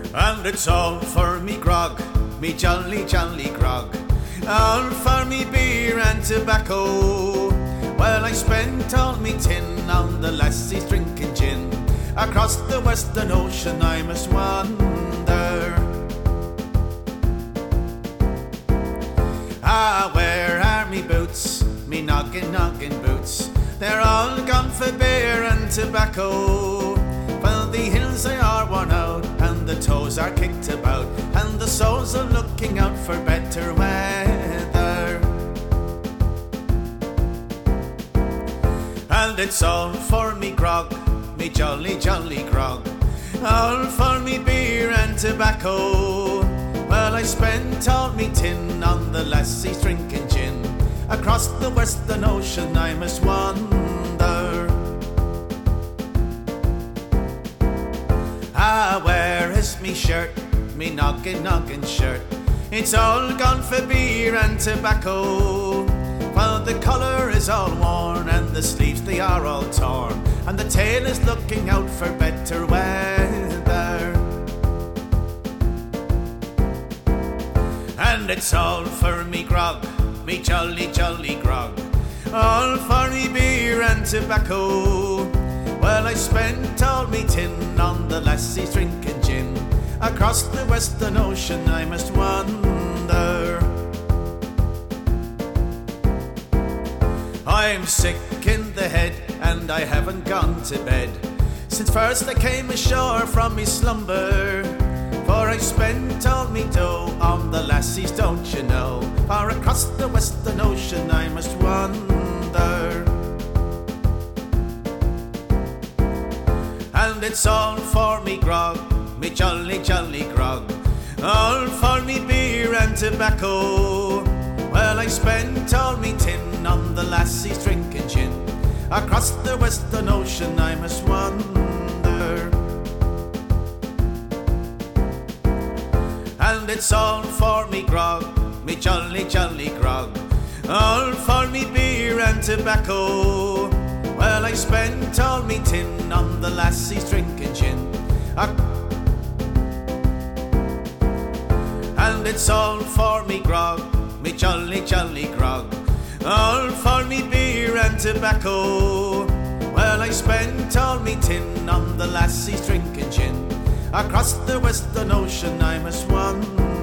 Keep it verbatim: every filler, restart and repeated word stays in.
And it's all for me grog, me jolly, jolly grog, all for me beer and tobacco. Well, I spent all me tin on the lassies drinking gin. Across the western ocean I must wander. Ah, where are me boots, me noggin, noggin boots? They're all gone for beer and tobacco. Well, the hills they are worn out, and the toes are kicked about, and the souls are looking out for better weather. And it's all for me grog, me jolly, jolly grog, all for me beer and tobacco. Well, I spent all me tin on the lassies drinking gin. Across the western ocean I must wander. Ah, where is me shirt, me noggin, noggin shirt? It's all gone for beer and tobacco. Well, the collar is all worn, and the sleeves they are all torn, and the tail is looking out for better weather. And it's all for me grog, me jolly, jolly grog, all for me beer and tobacco. Well, I spent all me tin on the lassies drinking gin. Across the western ocean I must wander. I'm sick in the head, and I haven't gone to bed since first I came ashore from me slumber. For I spent all me dough on the lassies, don't you know? For across the western ocean I must wander. And it's all for me grog, me jolly, jolly grog, all for me beer and tobacco. Well, I spent all me tin on the lassies drinking gin. Across the western ocean I must wander. And it's all for me grog, me jolly, jolly grog, all for me beer and tobacco. Well, I spent all me tin on the lassies drinking gin. Ac- and it's all for me grog, me jolly, jolly grog, all for me beer and tobacco. Well, I spent all me tin on the lassies drinking gin. Across the western ocean I must wander.